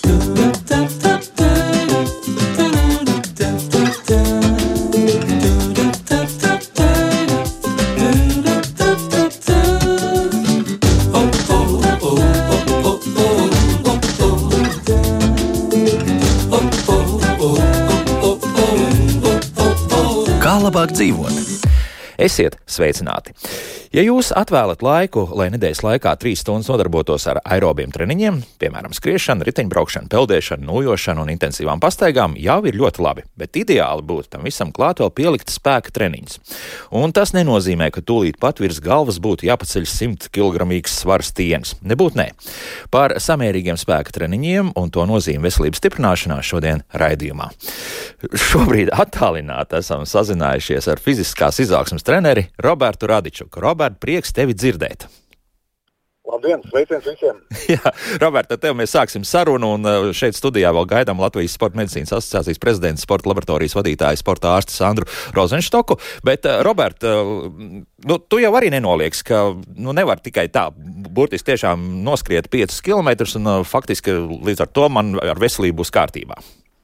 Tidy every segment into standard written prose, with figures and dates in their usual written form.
Kā labāk dzīvot? Esiet sveicināti! Ja jūs atvēlat laiku, lai nedēļas laikā 3 stundas nodarbotos ar aerobiem treniņiem, piemēram, skriešanu, riteņbraukšanu, peldēšanu, nojošanu un intensīvām pastaigām, jau ir ļoti labi, bet ideāli būtu tam visam klāt vēl pielikt spēka treniņus. Un tas nenozīmē, ka tūlīt pat virs galvas būtu jāpaceļ 100 kg svara stieņas. Nebūt nē. Par samērīgiem spēka treniņiem un to nozīmi veselības stiprināšanā šodien raidījumā. Šobrīd attālināti esam sazinājušies ar fiziskās izaugsmes treneri Robertu Radičuku. Robert, prieks tevi dzirdēt. Labdien, sveiciens visiem! Jā, Robert, ar tevi mēs sāksim sarunu, un šeit studijā vēl gaidām Latvijas Sporta medicīnas asociācijas prezidents, sporta laboratorijas vadītājs, sporta ārsti Sandru Rozenštoku. Bet, Robert, tu jau arī nenolieks, ka nevar tikai tā burtiski tiešām noskriet 5 kilometrus, un faktiski līdz ar to man ar veselību būs kārtībā.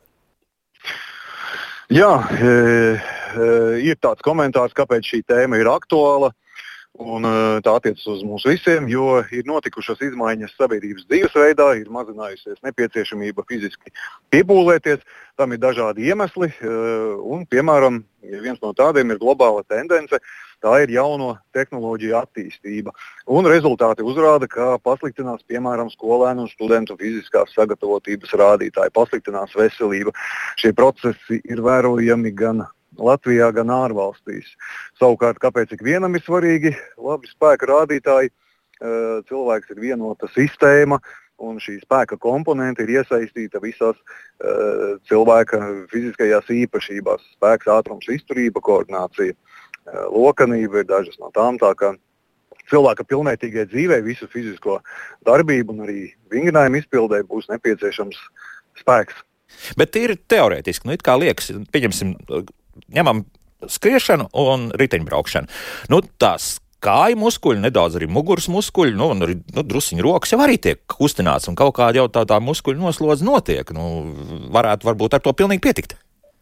Jā, ir tāds komentārs, kāpēc šī tēma ir aktuāla. Un tā attiecas uz mums visiem, jo ir notikušas izmaiņas sabiedrības dzīvesveidā, ir mazinājusies nepieciešamība fiziski piepūlēties. Tam ir dažādi iemesli, un, piemēram, viens no tādiem ir globāla tendence, tā ir jauno tehnoloģiju attīstība. Un rezultāti uzrāda, ka pasliktinās, piemēram, skolēnu un studentu fiziskās sagatavotības rādītāji, pasliktinās veselība. Šie procesi ir vērojami gan Latvijā, gan ārvalstīs. Savukārt, kāpēc ikvienam ir svarīgi labi spēka rādītāji? Cilvēks ir vienota sistēma, un šī spēka komponente ir iesaistīta visās cilvēka fiziskajās īpašībās. Spēks, ātrums, izturība, koordinācija, lokanība ir dažas no tām, tā kā cilvēka pilnvērtīgai dzīvei, visu fizisko darbību un arī vingrinājumu izpildē būs nepieciešams spēks. Bet ir teorētiski, it kā liekas, pieņemsim, ņemam skriešanu un riteņbraukšanu. Tās kāju muskuļi, nedaudz arī muguras muskuļi, un arī drusiņi rokas jau arī tiek kustināts, un kaut kāda jau tā muskuļu noslodze notiek. Varbūt ar to pilnīgi pietikt.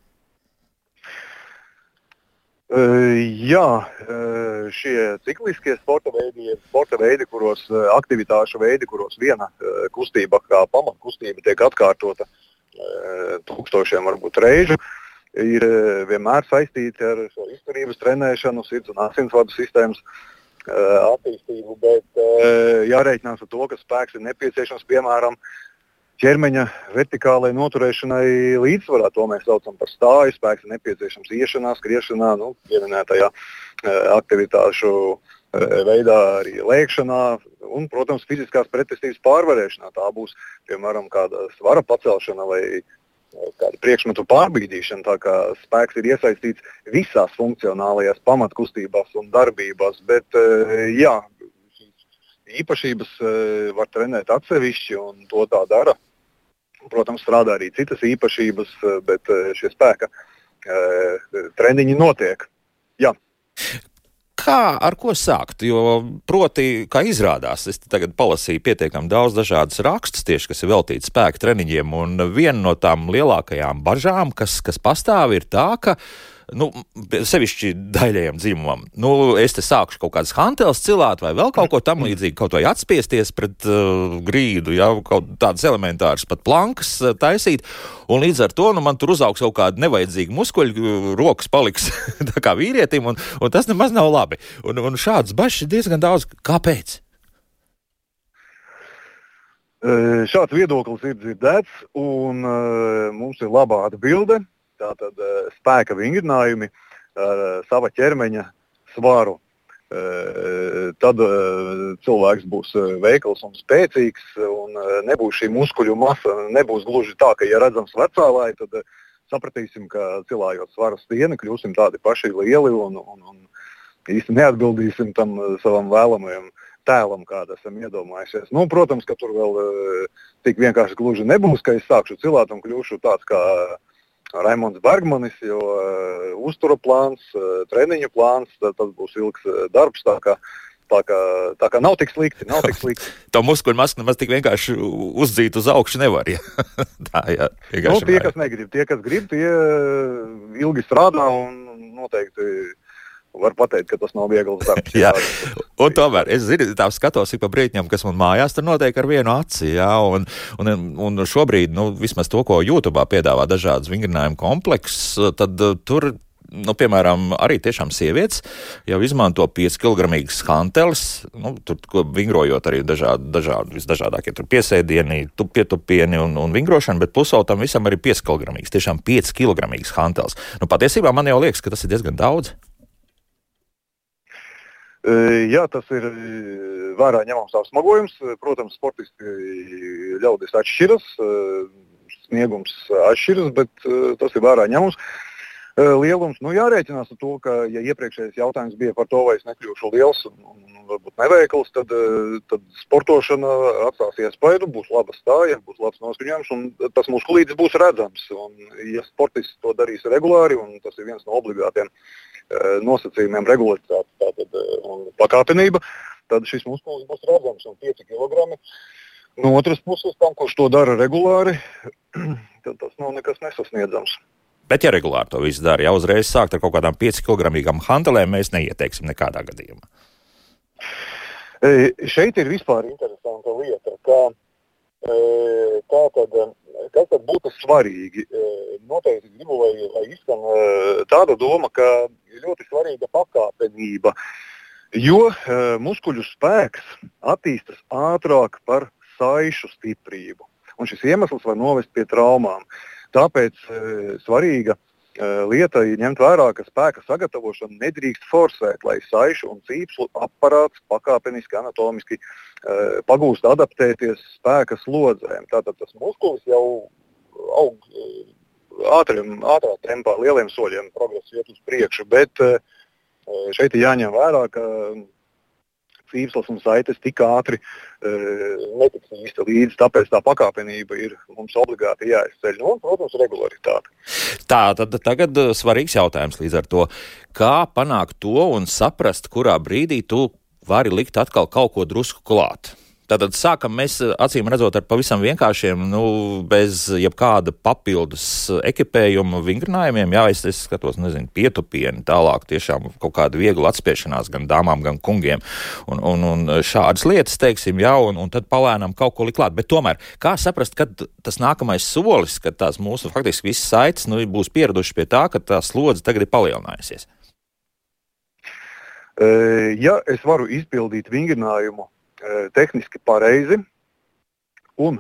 Jā, šie cikliskie sporta veidi, kuros aktivitāšu veidi, kuros viena kustība kā pamatkustība tiek atkārtota tūkstošiem varbūt reižu, ir vienmēr saistīti ar šo izturības trenēšanu, sirds un asinsvadu sistēmas attīstību, bet jārēķinās ar to, ka spēks ir nepieciešams, piemēram, ķermeņa vertikālai noturēšanai līdzsvarā. To mēs saucam par stāju. Spēks ir nepieciešams iešanā, skriešanā, pieminētajā aktivitāšu veidā arī lēkšanā un, protams, fiziskās pretestības pārvarēšanā. Tā būs, piemēram, kāda svara pacelšana vai kāda priekšmetu pārbīdīšana, tā kā spēks ir iesaistīts visās funkcionālajās pamatkustībās un darbībās, bet jā, īpašības var trenēt atsevišķi un to tā dara. Protams, strādā arī citas īpašības, bet šie spēka treniņi notiek. Jā. Ar ko sākt? Jo, proti, kā izrādās, es tagad palasīju pietiekami daudz dažādas rakstus tieši, kas ir veltīti spēka treniņiem, un viena no tām lielākajām bažām, kas pastāv, ir tā, ka sevišķi daļējam dzimumam. Es te sākšu kaut kādas hanteles cilāt vai vēl kaut ko tam līdzīgi, kaut vai atspiesties pret grīdu, kaut tādas elementāras pat plankas taisīt, un līdz ar to man tur uzaugs kaut kāda nevajadzīga muskuļa, rokas paliks tā kā vīrietim, un tas nemaz nav labi. Un šādas bažas ir diezgan daudz. Kāpēc? Šāds viedoklis ir dzirdēts, un mums ir labā atbilde. Tātad spēka vingrinājumi ar sava ķermeņa svaru. Tad cilvēks būs veikls un spēcīgs, un nebūs šī muskuļu masa, nebūs gluži tā, ka, ja redzam svecālāji, tad sapratīsim, ka cilājot svara stieni, kļūsim tādi paši lieli un īsti neatbildīsim tam savam vēlamajam tēlam, kādu esam iedomājušies. Protams, ka tur vēl tik vienkārši gluži nebūs, ka es sākšu cilāt un kļūšu tāds kā Raimonds Bergmanis, jo uztura plāns, treniņu plāns, tas būs ilgs darbs, tā kā Tā kā nav tik slikti. Tā muskuļu masu nemaz tik vienkārši uzdzīt uz augšu nevar, ja? Tā, jā, tie, kas negrib, tie ilgi strādā un noteikti var pateikt, ka tas nav viegls darbs. Jā, un tomēr es tā skatos ik pa brītņam, kas man mājās, tur notiek ar vienu aci, jā, un šobrīd, vismaz to, ko YouTube piedāvā dažādas vingrinājumu kompleksus, tad tur, piemēram, arī tiešām sievietes jau izmanto 5 kilogramīgas hanteles, tur vingrojot arī visdažādākie tur piesēdieni, pietupieni un vingrošana, bet pusau tam visam arī 5 kilogramīgas, tiešām 5 kilogramīgas hanteles. Patiesībā man jau liekas, ka tas ir diezgan daudz. Jā, tas ir vērā ņemams apsmagojums. Protams, sportisti ļaudis atšķiras, sniegums atšķiras, bet tas ir vērā ņemams. Lielums, jārēķinās ar to, ka, ja iepriekšējais jautājums bija par to, vai es nekļūšu liels un varbūt neveikls, tad sportošana atstās iespaidu, būs laba stāja, būs labs noskaņojums, un tas muskulītis būs redzams. Un, ja sportists to darīs regulāri, un tas ir viens no obligātiem nosacījumiem regularitāte un pakāpenība, tad šis muskulis būs redzams un 5 kilogrami. No otras puses, tam, kurš to dara regulāri, tad tas nav nekas nesasniedzams. Bet ja regulāri to visu dara, ja uzreiz sākt ar kaut kādām 5 kilogramīgām hantelēm, mēs neieteiksim nekādā gadījumā. Šeit ir vispār interesanta lieta, kas tad būtu svarīgi. Noteikti gribu, lai izskan tāda doma, ka ir ļoti svarīga pakāpenība, jo muskuļu spēks attīstas ātrāk par saišu stiprību. Un šis iemesls var novest pie traumām. Tāpēc svarīga lieta ir ņemt vērā, ka spēka sagatavošana nedrīkst forsēt, lai saišu un cīpslu aparāts pakāpeniski, anatomiski pagūst adaptēties spēka slodzēm. Tātad tas muskulis jau aug ātrā tempā, lieliem soļiem progress iet uz priekšu, bet šeit ir jāņem vērā, ka cīpslas un saites tik ātri netiks īsti līdzi, tāpēc tā pakāpenība ir mums obligāti jāizceļ. Un, protams, regularitāte. Tā, tad tagad svarīgs jautājums līdz ar to. Kā panākt to un saprast, kurā brīdī tu vari likt atkal kaut ko drusku klāt? Tātad sākam mēs, acīm redzot, ar pavisam vienkāršiem, bez jebkāda papildus ekipējuma vingrinājumiem. Jā, es skatos, pietupieni, tālāk tiešām kaut kāda viegla atspiešanās gan dāmām, gan kungiem. Un šādas lietas, teiksim, jā, un tad palēnām kaut ko likt klāt. Bet tomēr, kā saprast, kad tas nākamais solis, kad tās mūsu faktiski visas saites būs pieraduši pie tā, ka tā slodze tagad ir palielinājusies? Ja es varu izpildīt vingrinājumu tehniski pareizi un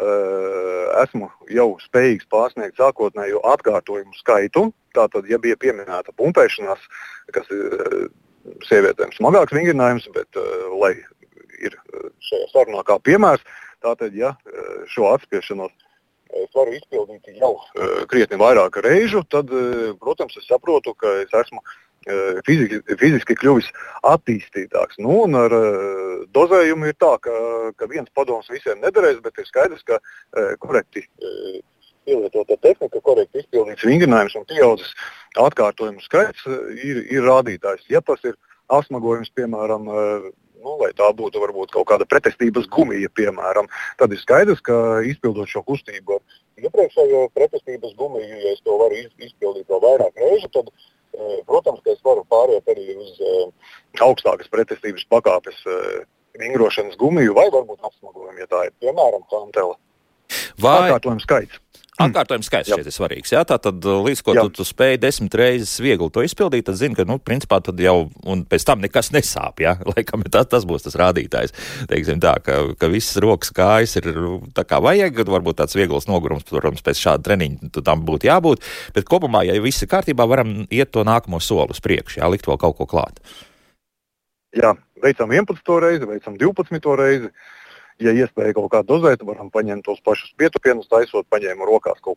esmu jau spējīgs pārsniegt sākotnējo atkārtojumu skaitu, tātad, ja bija pieminēta pumpēšanās, kas ir sievietēm smagāks vingrinājums, bet lai ir šajā sarunā kā piemērs, tātad, ja šo atspiešanos es varu izpildīt jau krietni vairāk reižu, tad, protams, es saprotu, ka es esmu fiziski kļuvis attīstītāks. Un ar dozējumu ir tā, ka viens padoms visiem nederēs, bet ir skaidrs, ka korekti pielietota tehnika, korekti izpildīts vingrinājums un pieaudzis atkārtojumu skaits ir rādītājs. Ja tas ir apsmagojums, piemēram, lai tā būtu varbūt kaut kāda pretestības gumija, piemēram, tad ir skaidrs, ka izpildot šo kustību ar iepriekšējo pretestības gumiju, ja es to varu izpildīt vēl vairāk reižu, tad protams, ka es varu pāriet arī uz augstākas pretestības pakāpes vingrošanas gumiju vai varbūt apsmagojumu, ja tā ir, piemēram, hantele. Atkārtojums skaits. Atkārtojums skaits šeit ir svarīgs. Jā? Tātad līdz ko tu spēj 10 reizes viegli to izpildīt, tad zini, ka, principā tad jau, un pēc tam nekas nesāp, jā? Laikam tas būs tas rādītājs. Teiksim tā, ka visas rokas kājas ir tā kā vajag, varbūt tāds viegls nogurums, protams, pēc šāda treniņa tam būtu jābūt, bet kopumā, ja viss ir kārtībā, varam iet to nākamo soli uz priekšu, jā, likt vēl kaut ko klāt. Jā, veicam 11. reizi, veicam 12. reizi. Ja iespēja kaut kā dozēt, varam paņemt tos pašus pietupienus, taisot, paņēmu rokās kaut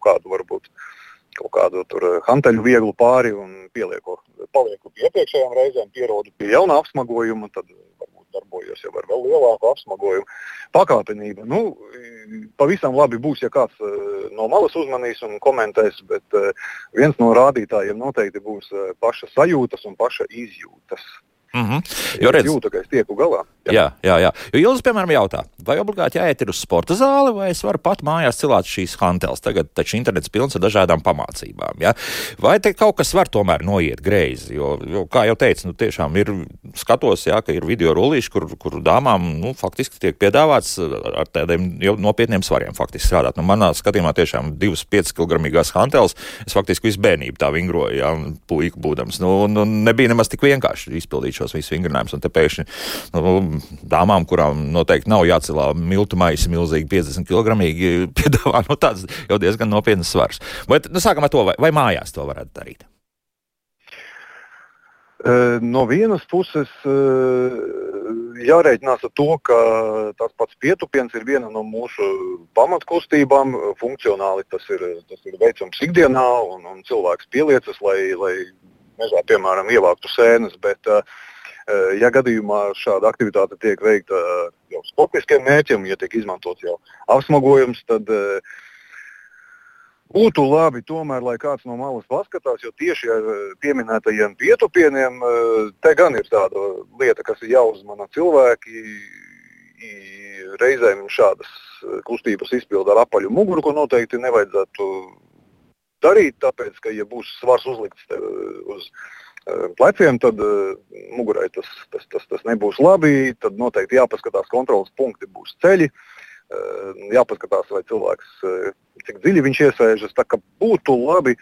kādu tur hanteļu vieglu pāri un palieku pie iepriekšējām reizēm, pierodu pie jauna apsmagojuma, tad varbūt darbojos jau ar vēl lielāku apsmagojumu. Pakāpenība, pavisam labi būs, ja kāds no malas uzmanīs un komentēs, bet viens no rādītājiem noteikti būs paša sajūtas un paša izjūtas. Es jūtu, ka es tieku galā. Jā. Jo Ilze, piemēram, jautā, vai obligāti jāiet ir uz sporta zāli, vai es varu pat mājās cilāt šīs hanteles? Tagad taču internets pilns ar dažādām pamācībām. Ja? Vai te kaut kas var tomēr noiet greizi? Jo kā jau teicu, tiešām ir skatos, ka ir video rullīši, kur dāmām faktiski tiek piedāvāts ar tādiem nopietniem svariem faktiski strādāt. Manā skatījumā tiešām 2,5 kg hanteles, es faktiski visu bērnību tā vingroju, puiku būdams. Nebija nemaz tik vienkārši izpildīt šos visus vingrinājumus, un te pēkšņi dāmām, kurām noteikti nav jācelā miltu maisi milzīgi 50 kg, piedāvā tāds jau diezgan nopietnas svars. Vai, sākam ar to, vai mājās to varētu darīt? No vienas puses jārēķinās ar to, ka tas pats pietupiens ir viena no mūsu pamatkustībām. Funkcionāli tas ir veicams ikdienā, un cilvēks pieliecas, lai mežā, piemēram, ievāktu sēnes, bet ja gadījumā šāda aktivitāte tiek veikta jau sportiskiem mērķiem, ja tiek izmantots jau apsmagojums, tad būtu labi tomēr, lai kāds no malas paskatās, jo tieši ar pieminētajiem pietupieniem te gan ir tāda lieta, kas ir jāuzmana cilvēki. Reizēm šādas kustības izpilda ar apaļu muguru, ko noteikti nevajadzētu darīt, tāpēc, ka ja būs svars uzlikts uz pleciem, tad mugurai tas nebūs labi, tad noteikti jāpaskatās, kontrolas punkti būs ceļi, jāpaskatās, vai cilvēks, cik dziļi viņš iesēžas, tā ka būtu labi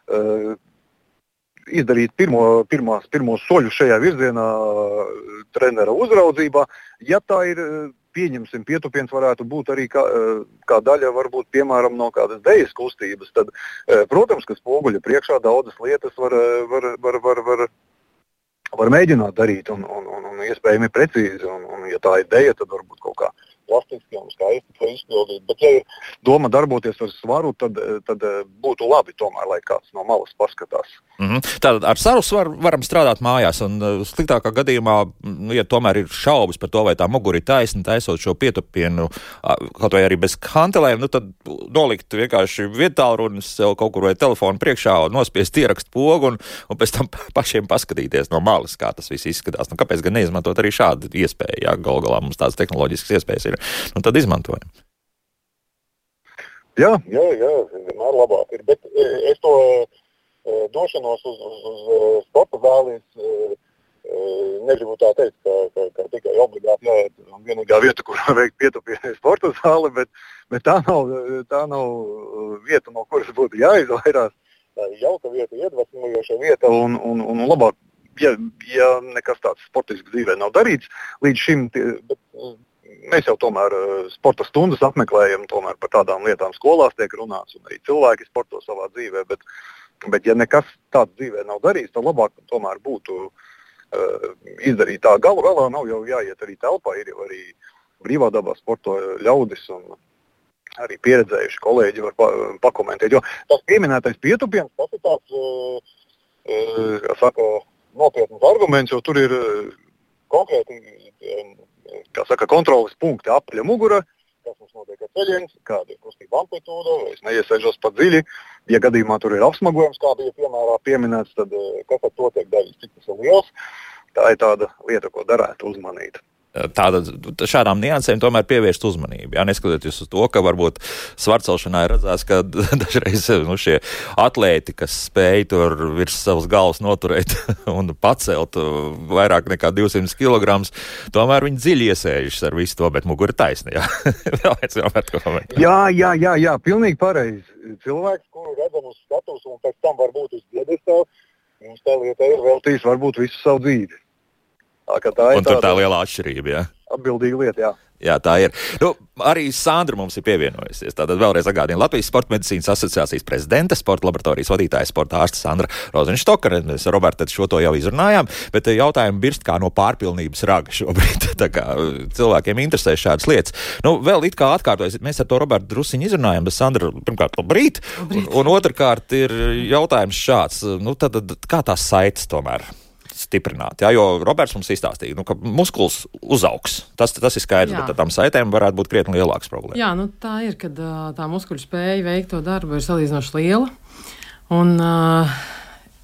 izdarīt pirmos soļus šajā virzienā trenera uzraudzībā. Ja tā ir, pieņemsim, pietupiens varētu būt arī kā daļa, varbūt, piemēram, no kādas dejas kustības, tad, protams, ka spoguļa priekšā daudzas lietas var mēģināt darīt un iespējami precīzi, un ja tā ir deja, tad varbūt kaut kā plastiski un skaisti to izpildīt. Bet, ja ir doma darboties ar svaru, tad būtu labi tomēr, lai kāds no malas paskatās. Tātad ar saru svaru varam strādāt mājās, un sliktākā gadījumā, ja tomēr ir šaubas par to, vai tā mugura ir taisna, taisot šo pietupienu, kaut vai arī bez hantelēm, tad nolikt vienkārši vietālrunis sev kaut kur vai telefonu priekšā un nospiest ierakstu pogu un pēc tam pašiem paskatīties no malas, kā tas viss izskatās. Kāpēc gan neizmantot arī šādu iespēju? Galu galā mums tādas tehnoloģiskas iespējas ir. Tad izmantojam. Jā, vienmēr labāk ir. Bet es to došanos uz sporta zāles negribu tā teikt, ka tikai obligāti jāiet un vienīgā vieta, kur veikt pietupienu, ir sporta zāle, bet tā nav vieta, no kuras būtu jāizvairās. Tā ir jauka vieta, iedvesmojoša vieta un labāk, ja nekas tāds sportisks dzīvē nav darīts līdz šim, bet mēs jau tomēr sporta stundas apmeklējam, tomēr par tādām lietām skolās tiek runāts un arī cilvēki sporto savā dzīvē, bet ja nekas tāds dzīvē nav darīts, tad labāk tomēr būtu izdarīt tā. Galu galā nav jau jāiet arī telpā, ir jau arī brīvā dabā sporto ļaudis un arī pieredzējuši kolēģi var pakomentēt, jo tas pieminētais pietupiens, tas ir tāds, nopietnas arguments, jo tur ir konkrēti, kontroles punkti, apaļa mugura, kas mums notiek ar ceļiem, kāda ir kustība amplitūda, vai es neiesēžos pa dziļi. Ja gadījumā tur ir apsmagojums, kā bija piemērā pieminēts, tad kas ar to tiek darīts, cik tas ir liels. Tā ir tāda lieta, ko darētu uzmanīt. Šādām niansēm tomēr pievērst uzmanību. Neskatoties uz to, ka varbūt svarcelšanā ir redzēts, ka dažreiz šie atlēti, kas spēj tur virs savas galvas noturēt un pacelt vairāk nekā 200 kg, tomēr viņi dziļi iesēžas ar visu to, bet mugura taisna. Jā, pilnīgi pareizi. Cilvēks, kuru redzam uz skatuves un pēc tam varbūt uz piedestālu, mums tā lieta ir veltījis varbūt visu savu dzīvi. Un tur tā lielā atšķirība, jā? Atbildīga lieta, jā. Jā, tā ir. Arī Sandra mums ir pievienojusies. Tātad vēlreiz atgādina Latvijas Sporta medicīnas asociācijas prezidente, sporta laboratorijas vadītāja, sporta ārste Sandra Rozenštokere. Mēs ar Robertu šo to jau izrunājām, bet jautājumi birst kā no pārpilnības raga šobrīd. Tā kā cilvēkiem interesē šādas lietas. Vēl it kā atkārtojas, mēs ar to Robertu drusiņu izrunājām, bet Sandra, pirmkārt, labrīt. Un otrkārt ir jautājums šāds. Tad kā tās saites tomēr stiprināt, jo Roberts mums izstāstīja, ka muskulis uzaugs. Tas ir skaidrs, bet tām saitēm varētu būt krietni lielāks problēma. Jā, tā ir, kad tā muskuļu spēja veikt to darbu ir salīdzinoši liela. Un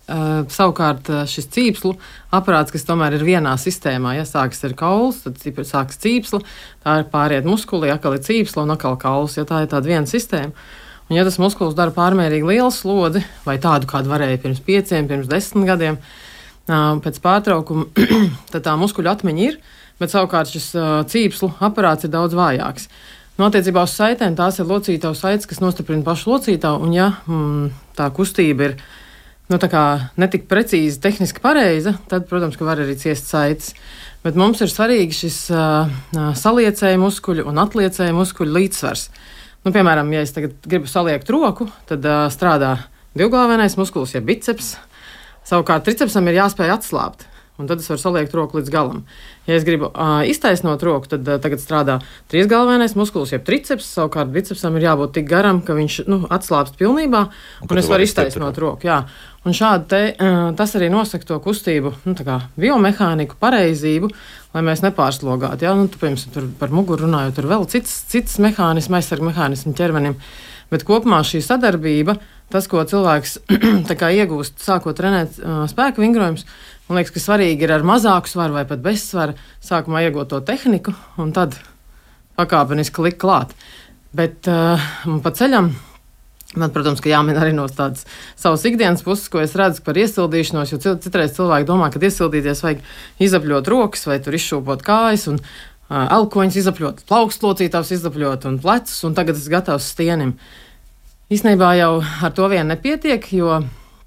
Savukārt šis cīpslu aparāts, kas tomēr ir vienā sistēmā, ja sākas ar kauls, tad sākas cīpsla, tā ir pāriet muskulī, atkal ir cīpsla un atkal kauls, ja tā ir tāda viena sistēma. Un ja tas muskulis dara pārmērīgi lielu slodzi, vai tādu, kādu varēja pirms 5, pirms 10 gadiem, pēc pārtraukuma, tad tā muskuļu atmiņa ir, bet savukārt šis cīpslu aparāts ir daudz vājāks. Attiecībā uz saitēm tās ir locītavu saites, kas nostiprina pašu locītavu, un ja tā kustība ir tā kā netik precīzi tehniski pareiza, tad, protams, ka var arī ciest saites. Bet mums ir svarīgi šis saliecēju muskuļu un atliecēju muskuļu līdzsvars. Piemēram, ja es tagad gribu saliekt roku, tad strādā divgalvenais muskulis, ja biceps. Savukārt tricepsam ir jāspēj atslābt, un tad es varu saliekt roku līdz galam. Ja es gribu iztaisnot roku, tad tagad strādā trīsgalvenais muskulis, jeb triceps, savukārt bicepsam ir jābūt tik garam, ka viņš atslābst pilnībā, un es varu iztaisnot roku. Jā. Un šādi tas arī nosaka to kustību, tā kā biomehāniku, pareizību, lai mēs nepārslogātu. Jā, piemēram, tur par muguru runājot, tur vēl cits mehānismu, aizsarga mehānismu ķermenim. Bet kopumā šī sadarbība, tas, ko cilvēks iegūst, sākot trenēt spēka vingrojumus, man liekas, ka svarīgi ir ar mazāku svaru vai pat bez svara sākumā iegūt to tehniku un tad pakāpeniski likt klāt. Bet pa ceļam man, protams, ka jāmin arī no tādas savas ikdienas puses, ko es redzu par iesildīšanos, jo citreiz cilvēki domā, ka iesildīties vajag izapļot rokas vai tur izšūpot kājas un elkoņus izapļot, plaukslocītavs izapļot un plecus, un tagad es gatavs stienim. Īstenībā jau ar to vien nepietiek, jo,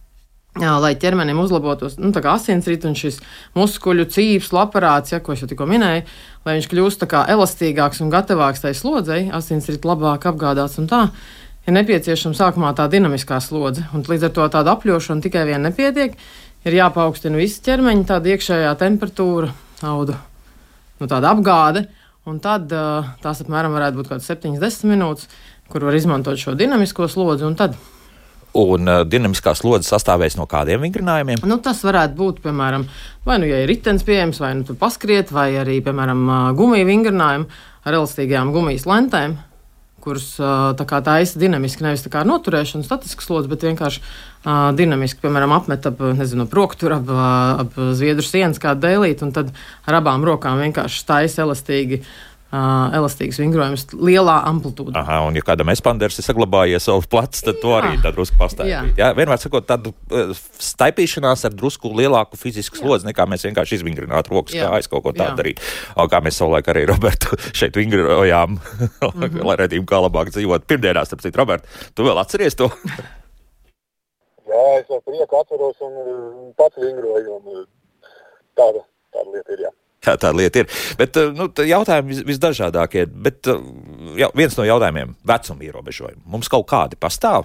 lai ķermenim uzlabotos asinsrite un šis muskuļu cīpslu aparāts, ko es jau tikko minēju, lai viņš kļūst elastīgāks un gatavāks tai slodzei, asinsrite labāk apgādāts un tā, ir nepieciešama sākumā tā dinamiskā slodze. Un līdz ar to tāda apļošana tikai vien nepietiek, ir jāpaukstina visi ķermeņi, tāda iekšējā temperatūra, audu, tāda apgāde, un tad tās apmēram varētu būt kāds 7-10 minūtes, kur var izmantot šo dinamisko slodzi, un tad. Un dinamiskā slodze sastāvēs no kādiem vingrinājumiem? Tas varētu būt, piemēram, vai ja ir ritens pieejams, vai tur paskriet, vai arī, piemēram, gumija vingrinājumi ar elastīgajām gumijas lentēm, kuras taisa dinamiski, nevis tā kā noturēšana, statiska slodze, bet vienkārši dinamiski, piemēram, apmet ap prokturu, ap zviedru sienas kādu dēlīt, un tad ar abām rokām vienkārši taisa elastīgs vingrojums lielā amplitūdā. Aha, un ja kādam espanders ir saglabājies savu plecu, tad to arī tā drusku pastāvīt. Jā, vienmēr sakot, tādu staipīšanās ar drusku lielāku fizisku slodzi, nekā mēs vienkārši izvingrināt rokas kājas, kaut ko tādu darīt. Kā mēs savulaik arī Robertu šeit vingrojām, lai redzījām, kā labāk dzīvot. Pirmdienās, starp citu, Robert, tu vēl atceries to? Jā, es ar prieku atceros un pats vingroju, un tāda lieta ir, jā. Jā, tā lieta ir. Bet jautājumi visdažādākie. Bet viens no jautājumiem - vecuma ierobežojumi. Mums kaut kādi pastāv?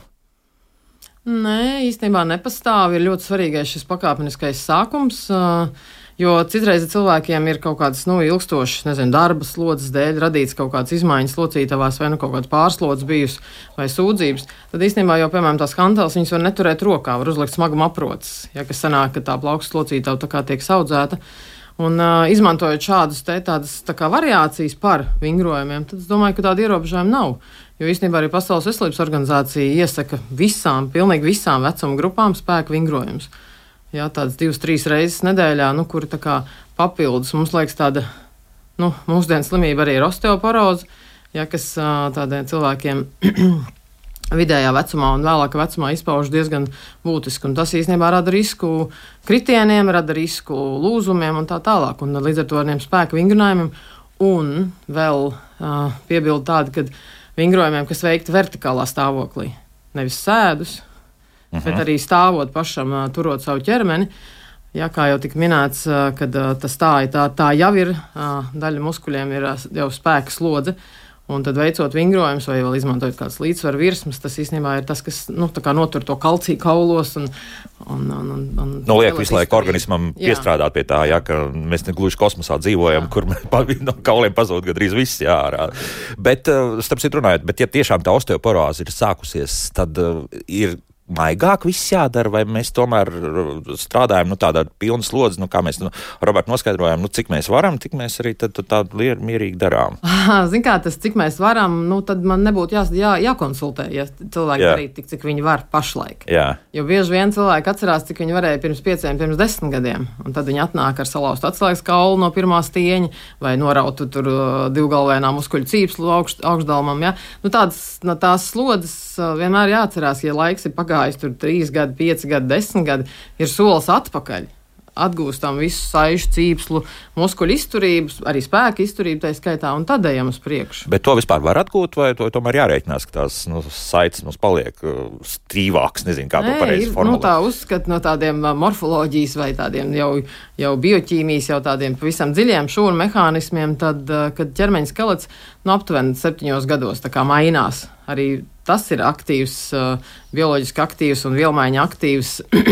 Nē, īstenībā nepastāv. Ir ļoti svarīgais šis pakāpeniskais sākums, jo citreiz cilvēkiem ir kaut kādas ilgstošas, darba slodzes dēļ radīts kaut kādas izmaiņas locītavās vai kaut kāds pārslodzes bijusi vai sūdzības. Tad īstenībā jau, piemēram, tās hanteles viņas var neturēt rokā, var uzlikt smaguma aproces, kas sanāk, ka tā plaukstas locītava tā kā tiek saudzēta. Un izmantojot šādas variācijas par vingrojumiem, tad es domāju, ka tāda ierobežojuma nav. Jo īstenībā arī Pasaules veselības organizācija iesaka pilnīgi visām vecuma grupām spēka vingrojumus. Jā, tādas 2-3 reizes nedēļā, kuri papildus. Mums liekas tāda, mūsdienu slimība arī ir osteoporoze, kas tādiem cilvēkiem vidējā vecumā un vēlākā vecumā izpauž diezgan būtiski. Un tas īstenībā rada risku kritieniem, rada risku lūzumiem un tā tālāk. Un līdz ar to ar spēka vingrinājumiem un vēl piebildu tādu, ka vingrojumiem, kas veikti vertikālā stāvoklī, nevis sēdus, bet arī stāvot pašam, turot savu ķermeni. Jā, kā jau tika minēts, kad tas tā jau ir, daļa muskuļiem ir jau spēka slodze. Un tad veicot vingrojumus vai vēl izmantojot kādas līdzsvaru virsmas, tas īstenībā ir tas, kas notur to kalciju kaulos un liek visu laiku organismam piestrādāt pie tā, ka mēs ne gluži kosmosā dzīvojam, kur no kauliem pazūd gandrīz viss ārā. Bet, starp citu runājot, ja tiešām tā osteoporāze ir sākusies, tad ir maigāk viss jādara, vai mēs tomēr strādājam, tādā pilna slodzi, kā mēs, Roberta, noskaidrojām, cik mēs varam, tik mēs arī tādu mierīgi darām. Zin kā, tas, cik mēs varam, tad man nebūtu jākonsultē, ja cilvēki darīt tik, cik viņi var pašlaik. Jā. Jo bieži vien cilvēki atcerās, cik viņi varēja pirms 5, pirms 10 gadiem, un tad viņi atnāk ar salaustu atslēgas kaulu no pirmā stieņa, vai norautu tur divgalvēnā muskuļu cīpslu augšdalmam, ja? Tās slodzes vienmēr jāatcerās, ja laiks ir pagājis tur 3 gadi, 5 gadi, 10 gadi, ir solis atpakaļ. Atgūstam visu saišu cīpslu, muskuļu izturību, arī spēka izturību tā skaitā, un tad ejam uz priekšu. Bet to vispār var atgūt, vai to tomēr jārēķinās, ka tās saites mums paliek stīvāks, nezinu, kā to pareizi formulēt. Tā uzskata no tādiem morfoloģijas vai tādiem jau bioķīmijas, jau tādiem pavisam dziļiem šūnu mehānismiem, tad, kad ķermeņa skelets aptuveni 7 gados tā kā mainās. Arī tas ir aktīvs, bioloģiski aktīvs un vielmaiņa aktīvs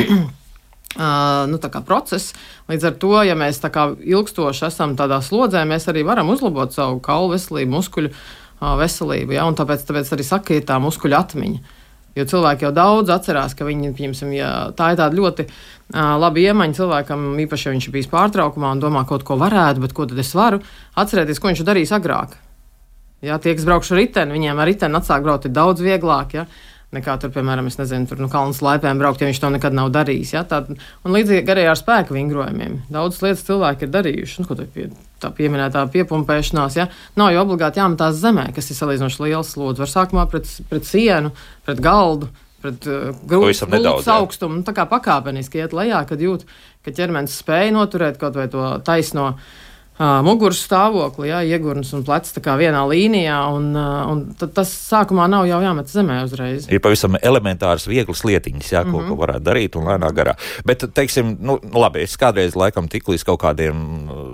process. Līdz ar to, ja mēs tā kā ilgstoši esam tādā slodzē, mēs arī varam uzlabot savu kaulu veselību, muskuļu veselību. Ja? Un tāpēc arī saka, ir tā muskuļu atmiņa. Jo cilvēki jau daudz atcerās, ka viņi, piemēram, tā ir tāda ļoti laba iemaņa cilvēkam, īpaši, ja viņš ir bijis pārtraukumā un domā, kaut ko varētu, bet ko tad es varu, atcerēties, ko viņš darīs agrāk. Ja, tie, kas braukšu riteni, viņiem ar riteni atsāk braukt ir daudz vieglāk, ja, nekā tur, piemēram, es nezinu, tur kalnas laipēm braukt, ja viņš to nekad nav darījis. Ja, un līdzīgi arī ar spēka vingrojumiem. Daudzas lietas cilvēki ir darījuši. Tā pieminētā piepumpēšanās, ja, nav jau obligāti jāmetās zemē, kas ir salīdzinoši liels slodzi. Var sākumā pret sienu, pret galdu, pret grūtas augstumu, tā kā pakāpeniski iet lejā, kad jūt, ka ķermenis spēja noturēt kaut vai to taisno muguras stāvokli, iegurnas un plecs tā kā vienā līnijā, un tas sākumā nav jau jāmet zemē uzreiz. Ir pavisam elementāras, vieglas lietiņas, ko varētu darīt un lēnā garā. Bet, teiksim, labi, es kādreiz laikam tik līdz kaut kādiem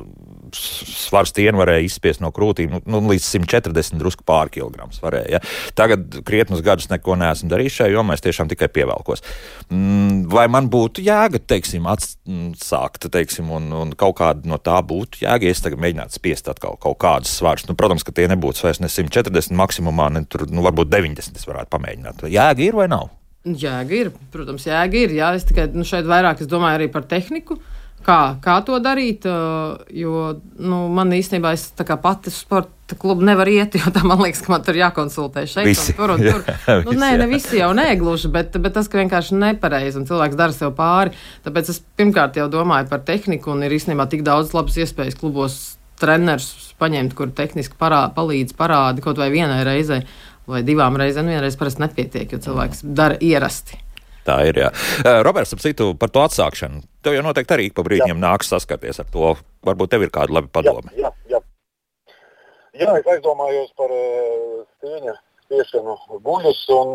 svaru stienu varēja izspiest no krūtīm, līdz 140 drusku pār kilograms varēja. Ja? Tagad krietnus gadus neko neesmu darījis šajā jomā, es tiešām tikai pievelkos. Vai man būtu jēga, teiksim, atsākt, teiksim, un kaut kāda no tā būtu jēga, ja es tagad mēģinātu spiest atkal kaut kādus svarus. Protams, ka tie nebūtu vairs ne 140 maksimumā, ne tur, varbūt 90 es varētu pamēģināt. Jēga ir vai nav? Jēga ir, protams, jēga ir. Jā, es tikai šeit vairāk es domāju arī par tehniku. Kā to darīt, jo man īstenībā es tā kā pati sporta klubu nevar iet, jo tā man liekas, ka man tur jākonsultē šeit visi. Un tur. Ne visi jau negluži, bet tas, ka vienkārši nepareizi un cilvēks dara sev pāri. Tāpēc es pirmkārt jau domāju par tehniku un ir īstenībā tik daudz labas iespējas klubos trenerus paņemt, kur tehniski palīdz parādi kaut vai vienai reizei vai 2 reizēm. Vienreiz parasti nepietiek, jo cilvēks dara ierasti. Tā ir, jā. Roberts, ap citu, par to atsākšanu. Tev jau noteikti arī pa brīdiem nāks saskarties ar to. Varbūt tev ir kāda laba padome. Jā, es aizdomājos par stieņa spiešanu guļus un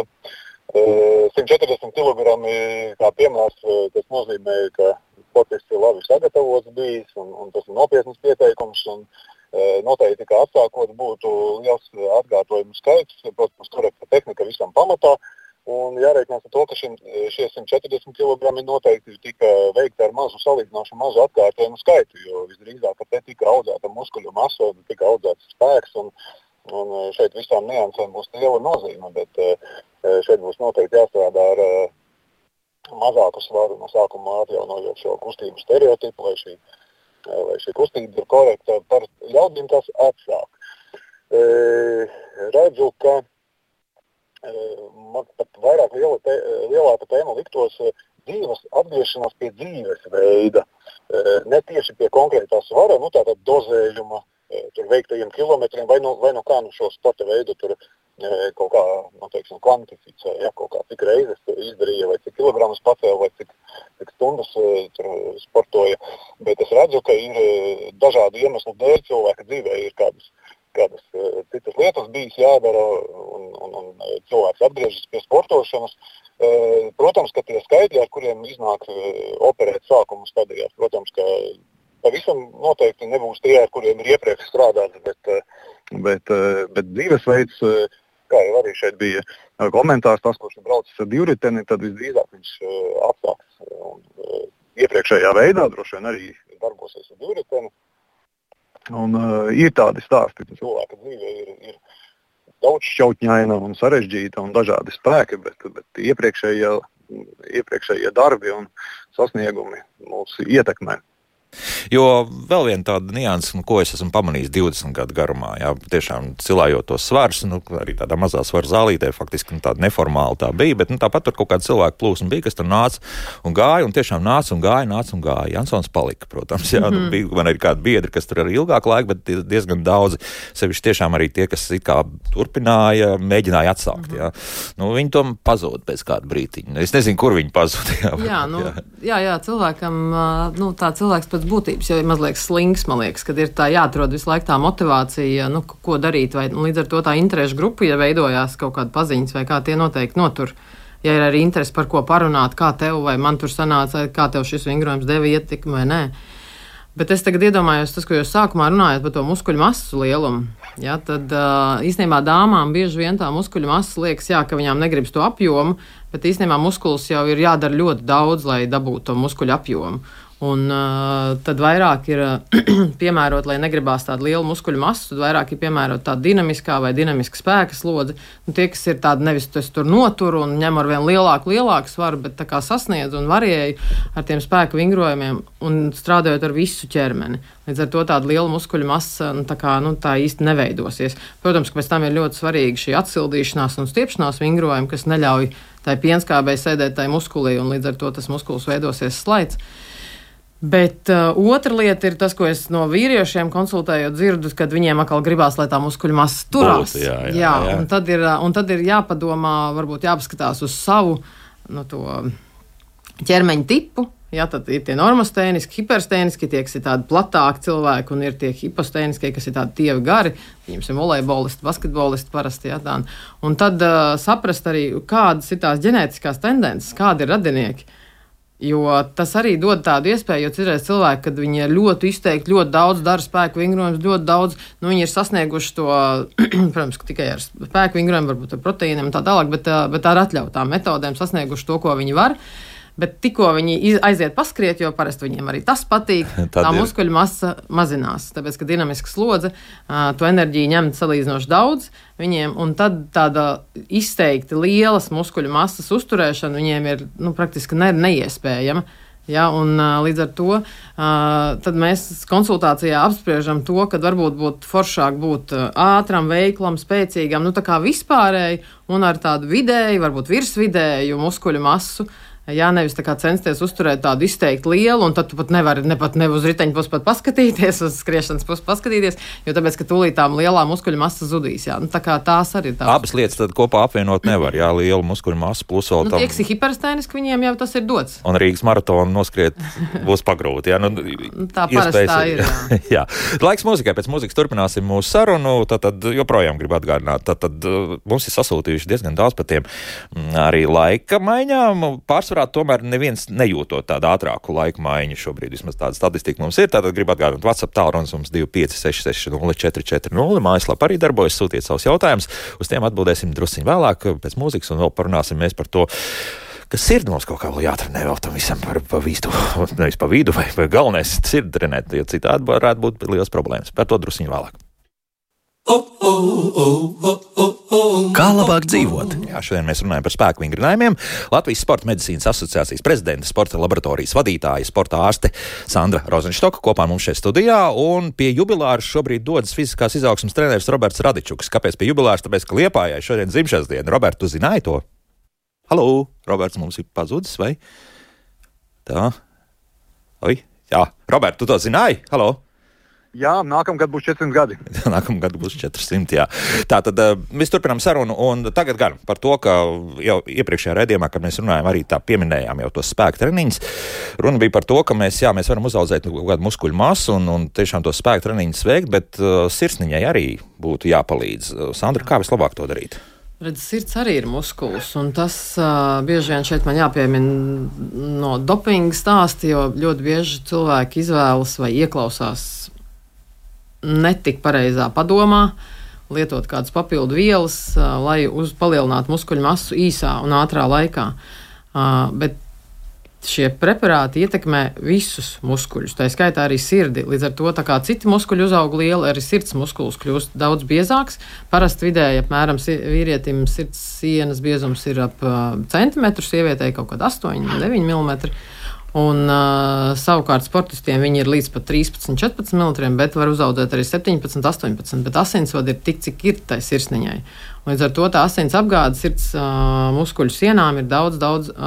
140 kg kā piemērs, tas nozīmē, ka sportists ir labi sagatavots bijis un tas ir nopietnas pieteikums un noteikti, ka atsākot būtu liels atkārtojumu skaits, protams, korekta tehnika visam pamatā. Un jārēķinās ar to, ka šie 140 kg noteikti tika veikti ar salīdzinoši mazu atkārtojumu skaitu, jo visdrīzāk, ka te tika audzēta muskuļu masa, tika audzēts spēks, un šeit visām niansēm būs liela nozīme, bet šeit būs noteikti jāstrādā ar mazāku svaru no sākuma atjaunojot šo kustību stereotipu, lai šī kustība ir korekta par ļaudīm, kas atsāk. Redzu, ka man pat vairāk lielāka tēma liktos dzīves atgriešanās pie dzīves veida. Ne tieši pie konkrētā svara, tātad dozējuma, tur veiktajiem kilometriem, vai no kā šo sporta veidu tur kaut kā, teiksim, kvantificē, kaut kā cik reizes izdarīja, vai cik kilogramus pacēla, vai cik stundas tur sportoja. Bet es redzu, ka ir dažādu iemeslu dēļ cilvēka dzīvē ir kādas citas lietas bijis jādara un cilvēks atgriežas pie sportošanas. Protams, ka tie skaitļi, ar kuriem iznāk operēt sākumu stadijās, protams, ka pavisam noteikti nebūs tie, ar kuriem ir iepriekš strādāts, bet dzīvesveids, kā jau arī šeit bija komentārs, tas, kurš ir braucis ar divriteni, tad visdrīzāk viņš atsāks iepriekšējā veidā, droši vien arī darbosies ar divriteni. Un ir tādi stāsti, ka cilvēka dzīvē ir daudzšķautņaina un sarežģīta un dažādi spēki, bet iepriekšējie darbi un sasniegumi mūs ietekmē. Jo vēl viena tāda nianse, ko es esmu pamanījis 20 gadu garumā, jā, tiešām cilājot tos svars, arī tādā mazā svaru zālītē, faktiski tāda neformāla tā bija, bet tāpat tur kaut kāda cilvēku plūsma bija, kas tur nāca un gāja, un tiešām nāca un gāja. Jansons palika, protams, jā, bija man arī kādi biedri, kas tur arī ilgāku laiku, bet diezgan daudzi, sevišķi tiešām arī tie, kas it kā turpināja, mēģināja atsākt, jā. Viņi tom pazūd pēc kāda brītiņa. Es nezinu, kur viņi pazūd. Jā, cilvēkam, tā cilvēks pēc būtības jau ir mazliet slings, man liekas, kad ir tā jāatrod visu laiku tā motivācija, ko darīt, vai līdz ar to tā interešu grupa, ja veidojās kaut kāda paziņas, vai kā tie noteikti notur. Ja ir arī interesi par ko parunāt, kā tev, vai man tur sanāca, kā tev šis vingrojums deva ietekmi vai nē. Bet es tagad iedomājos tas, ko jūs sākumā runājat par to muskuļu masu lielumu. Ja, tad īstenībā dāmām bieži vien tā muskuļu masa liekas, ka viņām negribas to apjomu, bet īstenībā muskulis jau ir jādara ļoti daudz, lai dabūtu to muskuļu apjomu. Un tad vairāk ir piemērot, lai negribās tādu lielu muskuļu masu, tad vairāk ir piemērot tādu dinamiskā vai dinamiska spēka slodzi. Tie, kas ir tādi nevis tas tur notur un ņem ar vien lielāku svaru, bet tā kā sasniedz un varēja ar tiem spēka vingrojumiem un strādājot ar visu ķermeni. Līdz ar to tāda liela muskuļu masa tā īsti neveidosies. Protams, ka pēc tam ir ļoti svarīgi šī atsildīšanās un stiepšanās vingrojumi, kas neļauj tai pienskābei sēdēt tai muskulī, un līdz ar to tas muskulis veidosies slaids. Bet otra lieta ir tas, ko es no vīriešiem konsultējot dzirdu, kad viņiem atkal gribās, lai tā muskuļu masa turās. Jā. Un tad ir jāpadomā, varbūt jāpaskatās uz savu to ķermeņa tipu. Jā, tad ir tie normostēniski, hiperstēniski, tie, kas ir tādi platāki cilvēki, un ir tie hipostēniskie, kas ir tādi tievi gari. Viņiem ir volejbolisti, basketbolisti parasti. Jā, tā. Un tad saprast arī, kādas ir tās ģenētiskās tendences, kādi ir radinieki. Jo tas arī dod tādu iespēju, jo citreiz cilvēki, kad viņi ir ļoti izteikti, ļoti daudz dara spēku vingrojumus, ļoti daudz, viņi ir sasnieguši to, protams, tikai ar spēku vingrojumu, varbūt ar proteīniem un tā tālāk, bet ar atļautām metodēm sasnieguši to, ko viņi var. Bet tikko viņi aiziet paskriet, jo parasti viņiem arī tas patīk, tā muskuļu masa mazinās. Tāpēc, ka dinamiska slodze to enerģiju ņem salīdzinoši daudz viņiem, un tad tāda izteikti lielas muskuļu masas uzturēšana viņiem ir praktiski neiespējama. Ja, un līdz ar to tad mēs konsultācijā apspriežam to, ka varbūt būtu foršāk būt ātram, veiklam, spēcīgam, tā kā vispārēji un ar tādu vidēju, varbūt virsvidēju muskuļu masu. Jā, nevis tā kā censties uzturēt tādu izteikti lielu, un tad tu pat nevari ne uz riteņu pusi pat paskatīties, uz skriešanas pusi paskatīties, jo tāpēc, ka tūlīt tām lielā muskuļu masa zudīs. Jā, tā kā tās arī ir tādas. Abas lietas tad kopā apvienot nevar, jā, liela muskuļu masa plus vēl tam. Tie, kas ir hiperstēniski, viņiem jau tas ir dots. Un Rīgas maratonu noskriet būs pagrūti, jā. Tā parasti tā ir, jā. Jā. Laiks mūzikai, pēc mūzikas turpināsim mūsu sarunu, tad joprojām gribu atgādināt, tad mums ir sasūtījuši diezgan daudz par tiem arī laika maiņām. Pārsvarā tomēr neviens nejūtot tādu ātrāku laika maiņu šobrīd, vismaz tāda statistika mums ir. Tātad gribu atgādināt, WhatsApp tālrunis mums 2566 0440, mājaslapā arī darbojas, sūtiet savus jautājumus, uz tiem atbildēsim drusciņ vēlāk pēc mūzikas, un vēl parunāsim mēs par to, ka sirdi mums kaut kā vēl jātrenē vēl tam visam pa vidu, nevis pa vidu, vai galvenais sirdi trenēt, jo citādi varētu būt liels problēmas. Par to drusciņ vēlāk. Kā labāk dzīvot? Jā, šodien mēs runājam par spēku vingrinājumiem. Latvijas Sporta medicīnas asociācijas prezidenta, sporta laboratorijas vadītāja, sporta ārste Sandra Rozenštoka kopā mums šeit studijā, un pie jubilāra šobrīd dodas fiziskās izaugsmes treneris Roberts Radičuks. Kāpēc pie jubilārs? Tāpēc, ka Liepājai šodien dzimšanas diena. Robert, tu zināji to? Halo, Roberts mums ir pazudis, vai? Tā. Oi, jā. Robert, tu to zināji? Halo? Jā, nākamgad būs 400 gadi. Nākamgad būs 400, jā. Tātad mēs turpinām sarunu, un tagad gan par to, ka jau iepriekšējā raidījumā, kad mēs runājām, arī tā pieminējām jau tos spēka treniņus. Runa bija par to, ka mēs varam uzaudzēt kādu muskuļu masu un tiešām tos spēka treniņus veikt, bet sirsniņai arī būtu jāpalīdz. Sandra, kā vislabāk to darīt? Redz, sirds arī ir muskulis, un tas bieži vien šeit man jāpiemina no dopinga stāsta, jo ļoti bieži cilvēki izvēlas vai ieklausās netik pareizā padomā, lietot kādas papildu vielas, lai palielinātu muskuļu masu īsā un ātrā laikā. Bet šie preparāti ietekmē visus muskuļus, tā skaitā arī sirdi. Līdz ar to, tā kā citi muskuļi uzaug lieli, arī sirds muskulis kļūst daudz biezāks. Parasti vidēji apmēram vīrietim sirds sienas biezums ir ap centimetru, sievietei kaut kāda 8-9 mm. Un savukārt sportistiem viņi ir līdz pat 13-14 mm, bet var uzaudzēt arī 17-18, bet asinsvadi ir tik, cik ir tai sirsniņai. Līdz ar to tā asins apgāde sirds muskuļu sienām ir daudz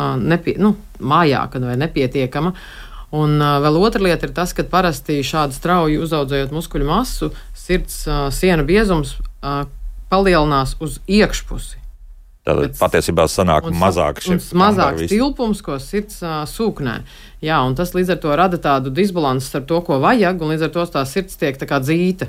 mājāka vai nepietiekama. Un vēl otra lieta ir tas, ka parasti šādi strauji uzaudzējot muskuļu masu, sirds sienu biezums palielinās uz iekšpusi. Tad patiesībā sanāk mazāks tilpums, ko sirds sūknē. Jā, un tas līdz ar to rada tādu disbalansu ar to, ko vajag, un līdz ar to tā sirds tiek tā kā dzīta.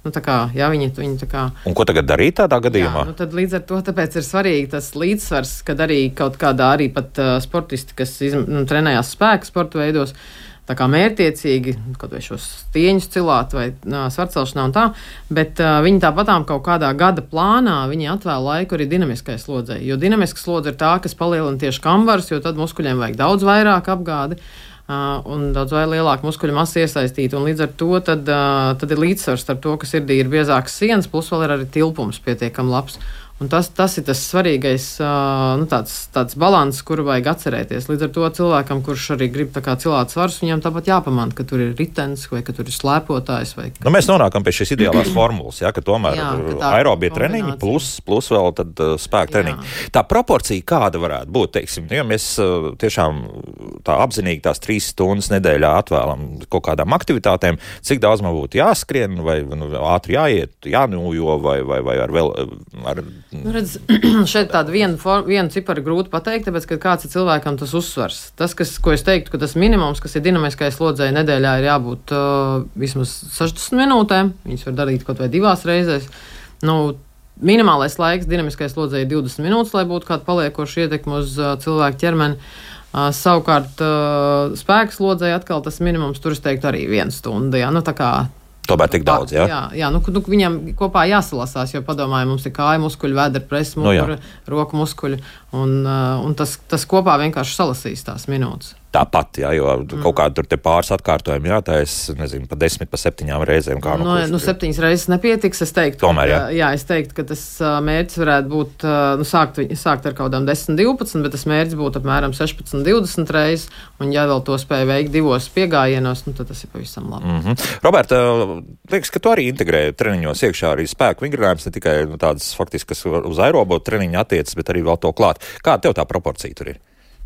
Viņi tā kā... Un ko tagad darīt tādā gadījumā? Jā, tad līdz ar to tāpēc ir svarīgi tas līdzsvars, kad arī kaut kādā arī pat sportisti, kas trenējās spēka sporta veidos, tā kā mērķtiecīgi, kaut vai šos stieņus cilāt vai svarcelšanā un tā, bet viņi tāpatām kaut kādā gada plānā, viņi atvēl laiku arī dinamiskai slodzei, jo dinamiska slodze ir tā, kas palielina tieši kambarus, jo tad muskuļiem vajag daudz vairāk apgādi un daudz vai lielāku muskuļu masu iesaistīt, un līdz ar to tad ir līdzsvars starp to, ka sirdī ir biezāks sienas, plus vēl ir arī tilpums pietiekami labs. Un tas ir tas svarīgais tāds balans, kuru vajag atcerēties. Līdz ar to cilvēkam, kurš arī grib tā kā cilāt svarus, viņam tāpat jāpamana, ka tur ir ritens vai ka tur ir slēpotājs. Mēs nonākam pie šīs ideālās formulas, ka tomēr aerobie treniņi plus vēl tad spēka treniņi. Tā proporcija kāda varētu būt, teiksim, ja mēs tiešām tā apzinīgi tās 3 stundas nedēļā atvēlam kaut kādām aktivitātēm, cik daudz man būtu jāskrien vai ātri jāiet, jānūjo vai ar vēl... Redz, šeit tādu vienu ciparu grūti pateikt, tāpēc, ka kāds ir cilvēkam tas uzsvars. Tas, ko es teiktu, ka tas minimums, kas ir dinamiskai slodzei nedēļā, ir jābūt vismaz 60 minūtēm. Viņas var darīt kaut vai 2 reizēs. Minimālais laiks dinamiskai slodzei ir 20 minūtes, lai būtu kāda paliekoša ietekme uz cilvēku ķermeni. Savukārt spēka slodzei atkal tas minimums, tur es teiktu arī 1 stunda. Jā, tā kā tomēr tik daudz, jā? Jā, viņam kopā jāsalasās, jo padomāju, mums ir kāju muskuļi, vēdera presa muskuļi, roku muskuļi, un tas kopā vienkārši salasīs tās minūtes. Tāpat, jā, jo kaut kādu tur te pāris atkārtojumi jātais, nezinu, pa 10, pa 7 reizēm. 7 reizes nepietiks, es teiktu. Tomēr, jā, es teiktu, ka tas mērķis varētu būt, sākt ar kaut kādām 10-12, bet tas mērķis būtu apmēram 16-20 reizes, un ja vēl to spēja veikt 2 piegājienos, tad tas ir pavisam labi. Roberta, liekas, ka tu arī integrē treniņos iekšā arī spēku vingrinājums, ne tikai tādas faktiski, kas uz aerobo treniņu attiecas, bet arī vēl to klāt. Kāda tev tā proporcija tur ir?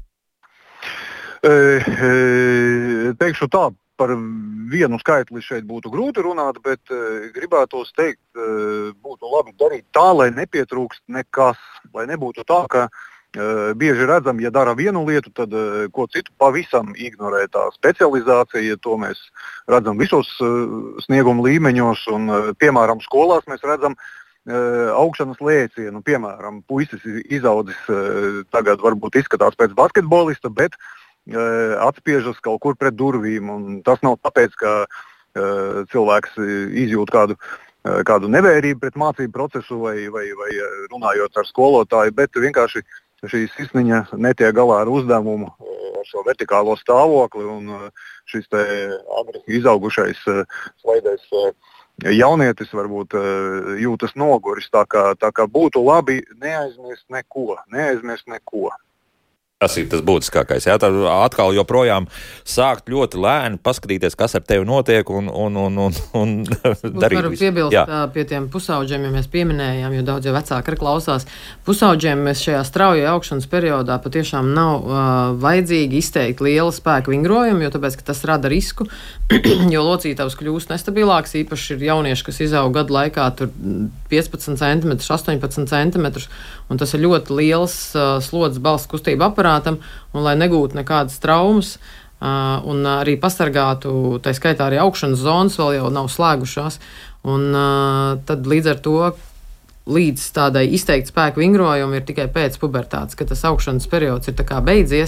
Teikšu tā, par vienu skaitli šeit būtu grūti runāt, bet gribētos teikt, būtu labi darīt tā, lai nepietrūkst nekas, lai nebūtu tā, ka bieži redzam, ja dara vienu lietu, tad ko citu pavisam ignorē tā specializācija, to mēs redzam visos snieguma līmeņos, un piemēram skolās mēs redzam augšanas lēcienu, piemēram, puisis izaudzis, tagad varbūt izskatās pēc basketbolista, bet atspiežas kaut kur pret durvīm, un tas nav tāpēc, ka cilvēks izjūt kādu nevērību pret mācību procesu vai runājot ar skolotāju, bet vienkārši šī sirsniņa netiek galā ar uzdevumu, ar šo vertikālo stāvokli, un šis te agri izaugušais slaidais jaunietis varbūt jūtas noguris, tā kā būtu labi neaizmirst neko. Tas ir tas būtiskākais. Jā, tad atkal joprojām sākt ļoti lēni, paskatīties, kas ar tevi notiek un darīt. Varu piebilst pie tiem pusauģiem, ja mēs pieminējām, jo daudz jau vecāki arī klausās. Pusauģiem mēs šajā straujā augšanas periodā patiešām nav vajadzīgi izteikt liela spēka vingrojumu, jo tāpēc, ka tas rada risku, jo locītavs kļūst nestabilāks, īpaši ir jaunieši, kas izaug gadu laikā tur 15 cm, 18 cm, un tas ir ļoti liels slodzes balsts kustība aparātam, un lai negūtu nekādas traumas, un arī pasargātu, tā skaitā arī augšanas zonas vēl jau nav slēgušās, un tad līdz ar to līdz tādai izteikti spēku vingrojumu ir tikai pēc pubertātes, ka tas augšanas periods ir tā kā beidzies,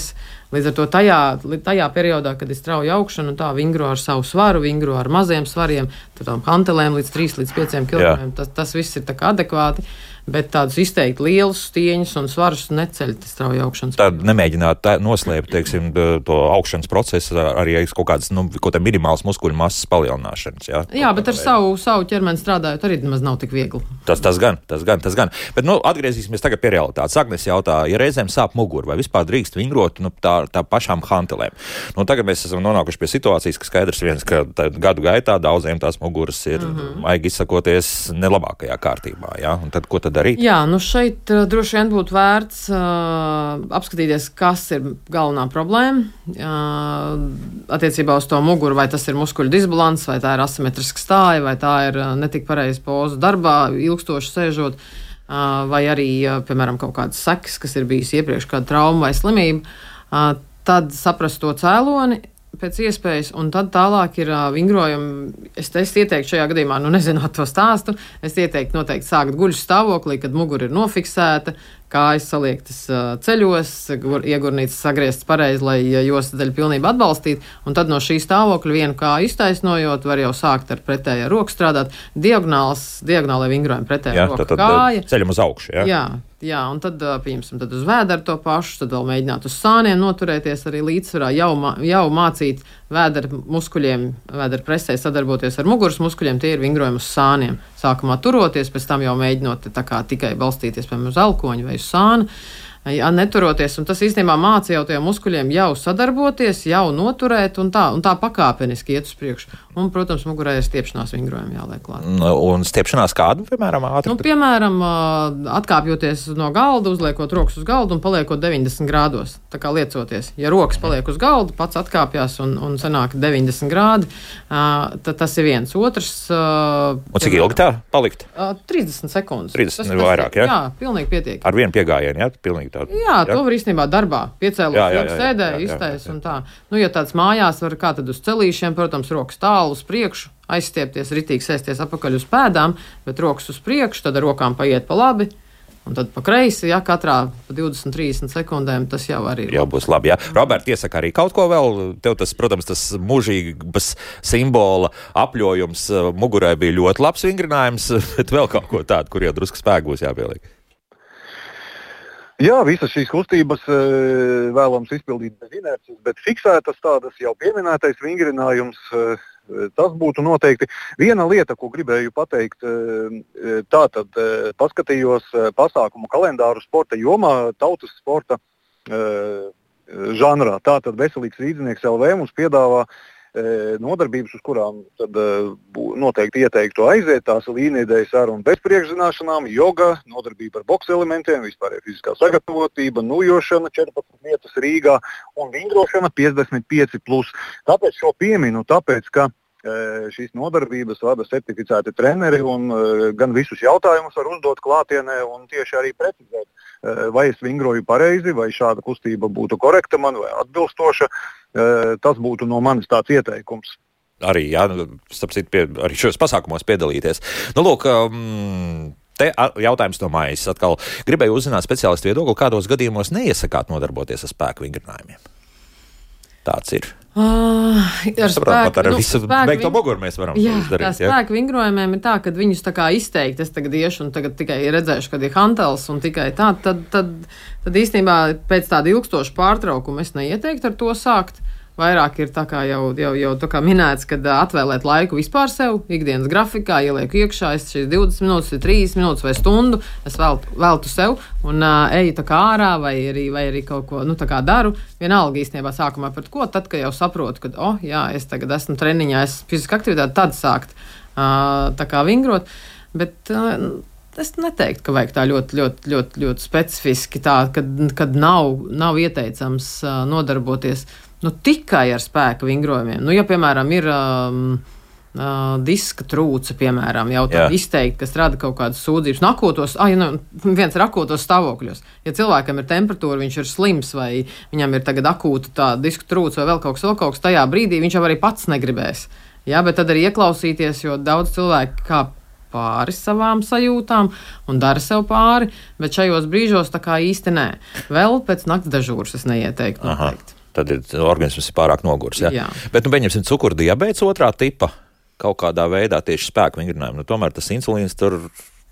Līdz ar to tajā periodā, kad ir strauja augšana un tā vingro ar savu svaru, vingro ar maziem svariem, tādām hantelēm līdz 3 līdz 5 kg, tas viss ir tā kā adekvāti. Bet tādus izteikti lielus stieņus un svarus neceļ strauja augšanas. Tad nemēģināt noslēpt, teiksim, to augšanas procesu arī kaut kādas, kaut minimāls muskuļu masas palielināšanas. Jā, bet ar savu ķermeni strādājot arī nemaz nav tik viegli. Tas gan. Bet, atgriezīsimies tagad pie realitātes. Agnes jautā, ja reizēm sāp muguru, vai vispār drīkst vingrot tā pašām hantelēm? Tagad mēs esam nonākuši pie situācijas, ka skaidrs viens, ka gadu gaitā daudziem tās muguras ir, maigi izsakoties, nelabākajā kārtībā. Jā? Un tad, ko tad darīt? Jā, šeit droši vien būtu vērts apskatīties, kas ir galvenā problēma attiecībā uz to muguru, vai tas ir muskuļu disbalans, vai tā ir asimetriska stāja, vai tā ir netik pareiza poza darbā, ilgstoši sēžot, vai arī, piemēram, kaut kādas sekas, kas ir bijis iepriekš, kāda trauma vai slimība, tad saprast to cēloni pēc iespējas, un tad tālāk ir vingrojumi. Es ieteiktu šajā gadījumā, nezinot to stāstu, es ieteiktu noteikti sākt guļu stāvoklī, kad mugura ir nofiksēta, kājas saliektas ceļos, iegurnītas sagrieztas pareizi, lai jostas daļa pilnībā atbalstītu, un tad no šī stāvokļa vienu kāju iztaisnojot, var jau sākt ar pretējā roku strādāt, diagonālai vingrojumi pretējā roka kāja. Ceļam uz augšu, Jā, un tad, pieņemsim, tad uz vēdera to pašu, tad vēl mēģināt uz sāniem noturēties arī līdzsvarā, jau mācīt vēdera muskuļiem, vēdera presē sadarboties ar muguras muskuļiem, tie ir vingrojumi uz sāniem. Sākumā turoties, pēc tam jau mēģinot tā kā tikai balstīties, piemēram, uz elkoņu vai uz sānu. Neturoties, un tas īstenībā māca jau tajiem muskuļiem jau sadarboties, jau noturēt, un tā pakāpeniski iet uz priekšu. Un, protams, mugurē ir stiepšanās vingrojumi jāliek klāt. Un stiepšanās kādu, piemēram, ātri? Piemēram, atkāpjoties no galda, uzliekot rokas uz galdu un paliekot 90 grādos, tā kā liecoties. Ja rokas paliek uz galda, pats atkāpjās un sanāk 90 grādi, tad tas ir viens. Otrs... Un cik ilgi tā palikt? 30 sekundes. 30 ir vairāk, jā? Jā, pilnīgi pietiek. Ar vienu piegājienu, jā? Pilnīgi. To var īstenībā darbā. Piecēlot, sēdēju, iztais un tā. Ja tāds mājās var kā tad uz celīšiem, protams, rokas tālu uz priekšu, aizstiepties, ritīgi sēsties apakaļ uz pēdām, bet rokas uz priekšu, tad ar rokām paiet pa labi. Un tad pa kreisi, katrā pa 20-30 sekundēm tas jau arī ir. Jau būs labi, jā. Robert, iesaka arī kaut ko vēl. Tev tas, protams, tas mūžīgas simbola apļojums mugurai bija ļoti labs vingrinājums, bet vēl kaut ko tādu, kur jau drusku spēku būs jāpieliek. Jā, visas šīs kustības vēlams izpildīt bez inerces, bet fiksētas tādas jau pieminētais vingrinājums, tas būtu noteikti. Viena lieta, ko gribēju pateikt, tātad paskatījos pasākumu kalendāru sporta jomā, tautas sporta žanrā. Tātad Veselīgs rīdzinieks LV mums piedāvā nodarbības, uz kurām tad noteikti ieteiktu aiziet. Tās ir līnijdejas ar un bez priekšzināšanām, joga, nodarbība ar boksa elementiem, vispārēja fiziskā sagatavotība, nujošana 14 vietas Rīgā un vingrošana 55+. Tāpēc šo pieminu, tāpēc, ka šīs nodarbības vada certificēti treneri un gan visus jautājumus var uzdot klātienē un tieši arī precizēt, vai es vingroju pareizi, vai šāda kustība būtu korekta man vai atbilstoša. Tas būtu no manis tāds ieteikums. Arī, jā, arī šos pasākumos piedalīties. Lūk, te jautājums no mājas atkal. Gribēju uzzināt speciālistu viedokli, kādos gadījumos neiesakāt nodarboties ar spēku vingrinājumiem. Tāds ir. Ar visu beigto muguru mēs varam izdarīt. Jā, spēku vingrojumiem ir tā, ka viņus tā kā izteikti, es tagad iešu un tagad tikai redzēšu, kad ir hantels un tikai tā, tad īstenībā pēc tāda ilgstoša pārtraukuma es neieteiktu ar to sākt. Vairāk ir tā kā jau tā kā minēts, kad atvēlēt laiku vispār sev, ikdienas grafikā, ielieku iekšā, es šīs 20 minūtes, 30 minūtes vai stundu, es veltu sev un eju tā kā ārā vai arī kaut ko, tā kā daru. Vienalga īstenībā sākumā par ko, tad, kad jau saprotu, ka, es tagad esmu treniņā, es fiziska aktivitāte, tad sākt tā kā vingrot, bet es neteiktu, ka vajag tā ļoti specifiski tā, kad nav ieteicams nodarboties tikai ar spēka vingrojumiem. Ja, piemēram, ir diska trūce, piemēram, jau tad izteikti, kas rada kaut kādas sūdzības. Viens ir akūtos stāvokļos. Ja cilvēkam ir temperatūra, viņš ir slims vai viņam ir tagad akūta tā diska trūce vai vēl kaut kas, tajā brīdī viņš jau arī pats negribēs. Jā, bet tad arī ieklausīties, jo daudz cilvēku kā pāri savām sajūtām un dara sev pāri, bet šajos brīžos tā kā īsti nē. Vēl pēc nakts dežūras es neieteiktu noteikti. Tad organisms ir pārāk nogurs. Ja? Jā. Bet, pieņemsim, cukurdiabēts 2. tipa kaut kādā veidā tieši spēku vingrinājumu. Tomēr tas insulīns tur.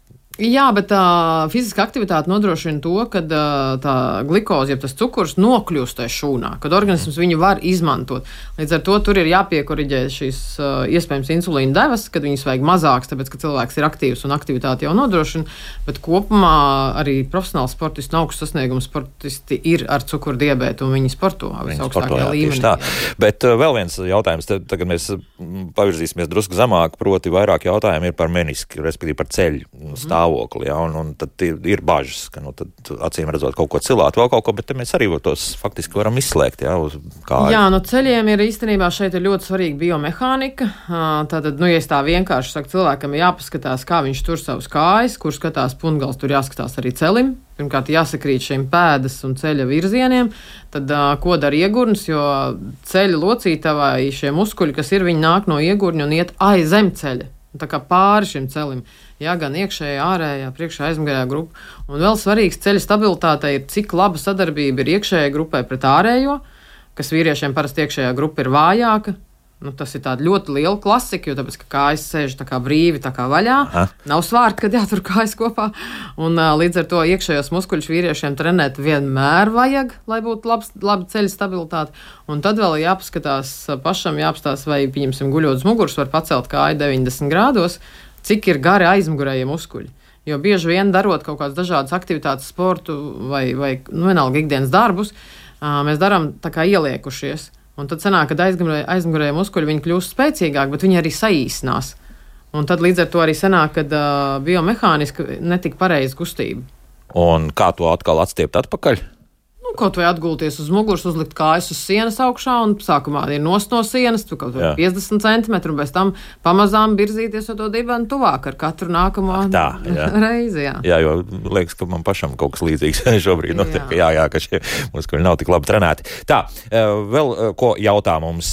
Jā, bet fiziska aktivitāte nodrošina to, ka tā glikoze, jeb tas cukurs, nokļūst tajā šūnā, kad organisms viņu var izmantot. Līdz ar to tur ir jāpiekoriģē šīs iespējams insulīna devas, kad viņas vajag mazāks, tāpēc, ka cilvēks ir aktīvs un aktivitāte jau nodrošina, bet kopumā arī profesionāli sportisti un augstu sasniegumu sportisti ir ar cukurdiabētu un viņi sporto visaugstākajā līmenī. Bet vēl viens jautājums, tagad mēs pavirzīsimies drusku zemāk, proti vairāk jautājumi ir par menisku, respektīvi par ceļu stāvokli. Ja, un tad ir bažas, ka tad acīm redzot kaut ko cilāt, vēl kaut ko, bet mēs arī tos faktiski varam izslēgt. Ja, Jā, no ceļiem ir īstenībā šeit ir ļoti svarīga biomehānika. Tātad, ja es tā vienkārši saku, cilvēkam ir jāpaskatās, kā viņš tur savus kājas, kur skatās puntgals, tur jāskatās arī celim. Pirmkārt, jāsakrīt šiem pēdas un ceļa virzieniem, tad ko dara iegurnis, jo ceļa locītavai šie muskuļi, kas ir, viņi nāk no iegurņa un iet aiz zem ceļa. Tā kā pāri šim celim, jā, gan iekšējā, ārējā, priekšā aizmugurējā grupa. Un vēl svarīgs ceļa stabilitātei ir, cik laba sadarbība ir iekšējai grupai pret ārējo, kas vīriešiem parasti iekšējā grupa ir vājāka. Tas ir tāda ļoti liela klasika, jo tāpēc, ka kājas sēž tā kā brīvi, tā kā vaļā. Aha. Nav svārti, kad jātur kājas kopā. Un līdz ar to iekšējos muskuļus vīriešiem trenēt vienmēr vajag, lai būtu laba ceļa stabilitāte. Un tad vēl jāpaskatās pašam, jāapstās, vai, pieņemsim, guļot uz muguras, var pacelt kāju 90 grādos, cik ir gari aizmugurējie muskuļi. Jo bieži vien darot kaut kādas dažādas aktivitātes, sportu vai vienalga ikdienas darbus, mēs darām tā kā ieliekušies. Un tad sanāk, ka aizmugurējie muskuļi viņi kļūst spēcīgāki, bet viņi arī saīsinās. Un tad līdz ar to arī sanāk, ka biomehāniski netika pareiza kustība. Un kā to atkal atstiept atpakaļ? Kaut vai atgulties uz muguras, uzlikt kājas uz sienas augšā un sākumā ir no sienas, tu kaut vai 50 centimetru, un bez tam pamazām virzīties ar to dibenu tuvāk ar katru nākamo reizi. Jā, jo liekas, ka man pašam kaut kas līdzīgs šobrīd notiek, ka šie muskuļi nav tik labi trenēti. Tā, vēl ko jautā mums.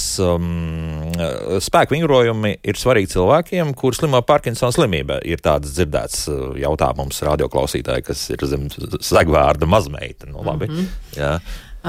Spēku vingrojumi ir svarīgi cilvēkiem, kur slimo Parkinsona slimība. Ir tāds dzirdēts jautā mums radioklausītāji, kas ir zem segvārda mazmeita. Labi. Jā.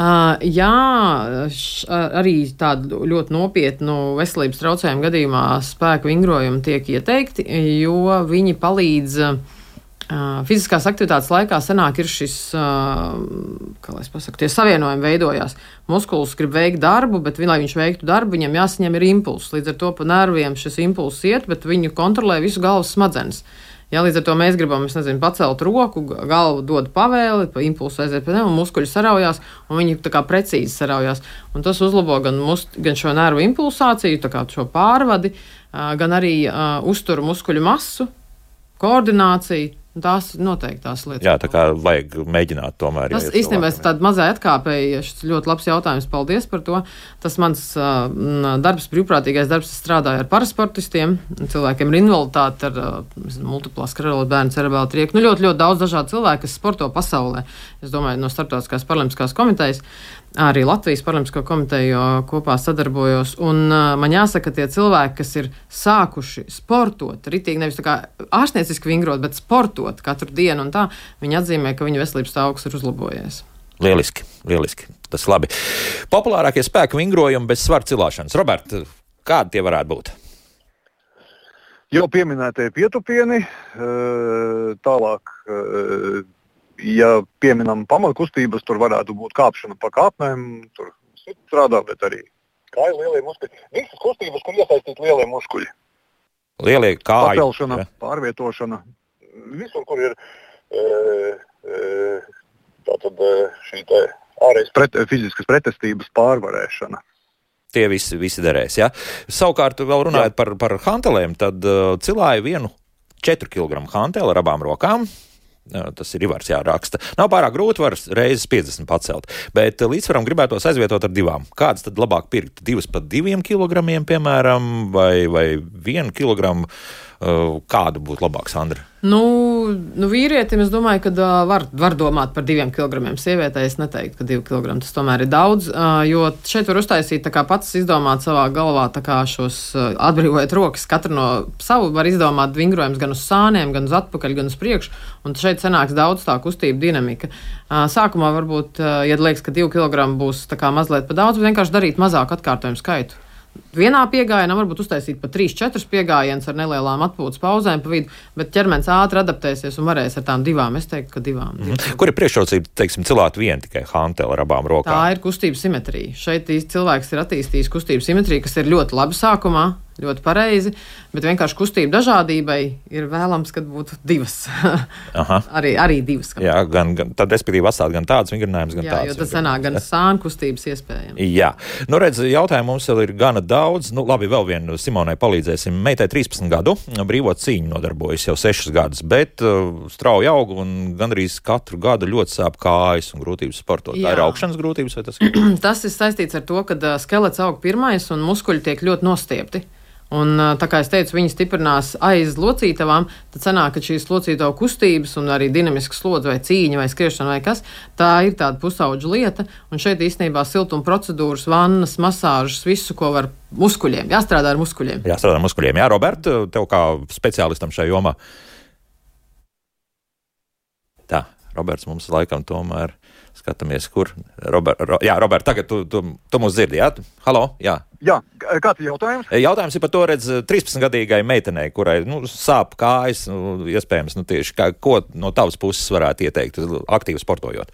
Arī tādu ļoti nopietnu veselības traucējumu gadījumā spēku vingrojumi tiek ieteikti, jo viņi palīdz fiziskās aktivitātes laikā sanāk ir šis, kā lai es pasaku, tie savienojumi veidojās. Muskulis grib veikt darbu, bet, lai viņš veiktu darbu, viņam jāsaņem ir impulss. Līdz ar to pa nerviem šis impulss iet, bet viņu kontrolē visu galvas smadzenes. Ja, līdz ar to mēs gribam, pacelt roku, galvu dod pavēli, pa impulsu aiziet pie un muskuļi saraujās, un viņi tā kā precīzi saraujās. Un tas uzlabo gan šo nervu impulsāciju, tā kā šo pārvadi, gan arī uztur muskuļu masu, koordināciju. Tās noteikti tās lietas. Jā, tā kā vajag mēģināt tomēr. Tas īstenībā ir tāda mazā atkāpēja, šis ļoti labs jautājums, paldies par to. Tas mans darbs, brīvprātīgais darbs, strādāju ar parasportistiem, cilvēkiem ar invaliditāti, ar multiplā sklerozi, bērnu cerebrālu trieku. Ļoti, ļoti daudz dažādu cilvēku, kas sporto pasaulē. Es domāju, no Starptautiskās paralimpiskās komitejas, arī Latvijas paralimpisko komiteju kopā sadarbojos. Un man jāsaka, tie cilvēki, kas ir sākuši sportot, ritīgi nevis tā kā ārstnieciski vingrot, bet sportot katru dienu un tā, viņi atzīmē, ka viņu veselības stāvoklis ir uzlabojies. Lieliski, lieliski. Tas labi. Populārākie spēku vingrojumi bez svara cilāšanas. Robert, kādi tie varētu būt? Jau pieminētie pietupieni, tālāk, ja pieminam pamatkustības, tur varētu būt kāpšana pa kāpnēm, tur strādā, bet arī kāju lielie muskuļi. Visas kustības, kur iesaistīt lielie muskuļi. Lielie kāju. Pacelšana, pārvietošana. Visur, kur ir tātad šī te ārējas fiziskas pretestības pārvarēšana. Tie visi derēs, jā. Savukārt, vēl runājot par hantelēm, tad cilāja vienu 4 kg hanteli ar abām rokām. Tas ir Ivars jāraksta. Nav pārāk grūti, var reizes 50 pacelt, bet līdzsvaram gribētos aizvietot ar 2. Kādas tad labāk pirkt? 2 pa 2 kilogramiem, piemēram, vai 1 kilogramu? Kādu būtu labāk, Sandra? vīrietim es domāju, ka var domāt par 2 kilogramiem. Sievietē es neteiktu, ka 2 kilogrami tas tomēr ir daudz, jo šeit var uztaisīt tā kā pats izdomāt savā galvā tā kā šos atbrīvojot rokas. Katru no savu var izdomāt vingrojums gan uz sāniem, gan uz atpakaļ, gan uz priekšu, un šeit sanāks daudz tā kustība dinamika. Sākumā varbūt, ja liekas, ka 2 kilogrami būs tā kā mazliet pa daudz, bet vienkārši darīt mazāk atkārtojumu skaitu. Vienā piegājienā varbūt uztaisīt pa 3-4 piegājienus ar nelielām atpūtas pauzēm pa vidu, bet ķermenis ātri adaptēsies un varēs ar tām 2. Es teiktu, ka 2. Kur ir priekšrocība, teiksim, cilāt vien tikai hanteli ar abām rokām? Tā ir kustības simetrija. Šeit cilvēks ir attīstījis kustības simetriju, kas ir ļoti labi sākumā, ļoti pareizi, bet vienkārši kustība dažādībai ir vēlams, kad būtu 2. arī 2. Jā, tad respektīvi atstāt gan tādas vingrinājumus, gan tādas. Jā, jo tas sanāk gan sānu kustības iespējams. Jā. Redz, jautājumu mums vēl ir gana daudz. Labi, vēl vienu Simonai palīdzēsim. Meitai 13 gadu, brīvo cīņu nodarbojas jau 6 gadus, bet strauji aug un gandrīz katru gadu ļoti sāp kājas un grūtības sportot. Tā ir augšanas grūtības vai tas ir? Tas ir saistīts ar to, ka skelets aug pirmais un muskuļi tiek ļoti nostiepti. Un, tā kā es teicu, viņi stiprinās aiz locītavām, tad sanāk, ka šīs locītavu kustības un arī dinamiskas slodze vai cīņa vai skriešana vai kas, tā ir tāda pusauģa lieta, un šeit īstenībā siltuma procedūras, vannas, masāžas, visu, ko var muskuļiem. Jāstrādā ar muskuļiem. Jā, Robert, tev kā speciālistam šajā jomā. Tā, Roberts mums laikam tomēr skatāmies, kur. Robert, tagad tu mūs dzirdi, jā? Halo, jā. Jā, kāds ir jautājums? Jautājums ir par to, redz, 13-gadīgai meitenei, kurai sāp kājas, iespējams, tieši ko no tavas puses varētu ieteikt aktīvi sportojot?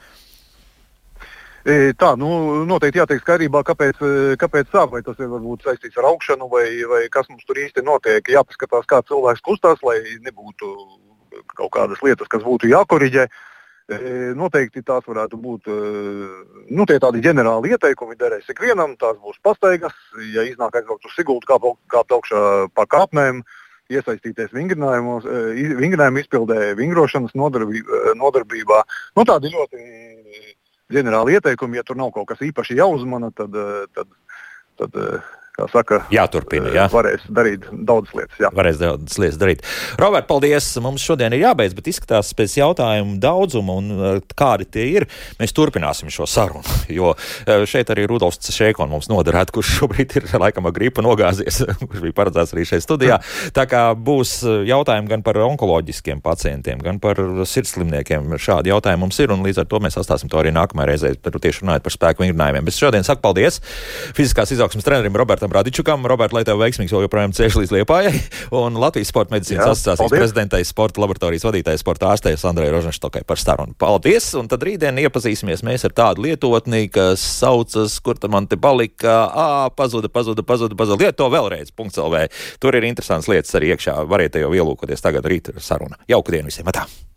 Tā, noteikti jātiek skaidrībā, kāpēc sāp, vai tas ir varbūt saistīts ar augšanu, vai kas mums tur īsti notiek. Jāpaskatās, kā cilvēks kustās, lai nebūtu kaut kādas lietas, kas būtu jākoriģē. Noteikti tās varētu būt tie tādi ģenerāli ieteikumi, derēs ikvienam, tās būs pastaigas, ja iznāk aizbraukt uz Sigultu, kāpt augšā pa kāpnēm, iesaistīties vingrinājumu izpildē, vingrošanas nodarbībā. Tādi ļoti ģenerāli ieteikumi, ja tur nav kaut kas īpaši jāuzmana, tad kā saka, jāturpina, jā. Varēs darīt daudzas lietas. Jā. Varēs daudzas lietas darīt. Robert, paldies! Mums šodien ir jābeidz, bet izskatās pēc jautājumu daudzumu un kādi tie ir. Mēs turpināsim šo sarunu, jo šeit arī Rudolfs Šēkon mums noderētu, kurš šobrīd ir laikam ar gripu nogāzies, kurš bija paredzēts arī šeit studijā. Tā kā būs jautājumi gan par onkoloģiskiem pacientiem, gan par sirdslimniekiem. Šādi jautājumi mums ir, un līdz ar to mēs atstāsim to arī nākamajā reizē, tieši runājot par spēku vingrinājumiem. Bet šodien saku paldies fiziskās izaugsmes trenerim Robertam Radičukam. Robert, lai tev veiksmīgs joprojām ceļš līdz Liepājai, un Latvijas Sporta medicīnas asociācijas prezidentai, sporta laboratorijas vadītājas, sporta ārstei Sandrai Rožanštokai par sarunu. Paldies, un tad rītdien iepazīsimies mēs ar tādu lietotni, kas saucas, kur tam man te palika, pazuda. Lieto vēlreiz, .lv. Tur ir interesants lietas arī iekšā, variet jau ielūkoties tagad rīt saruna. Jauku dienu visiem, atā!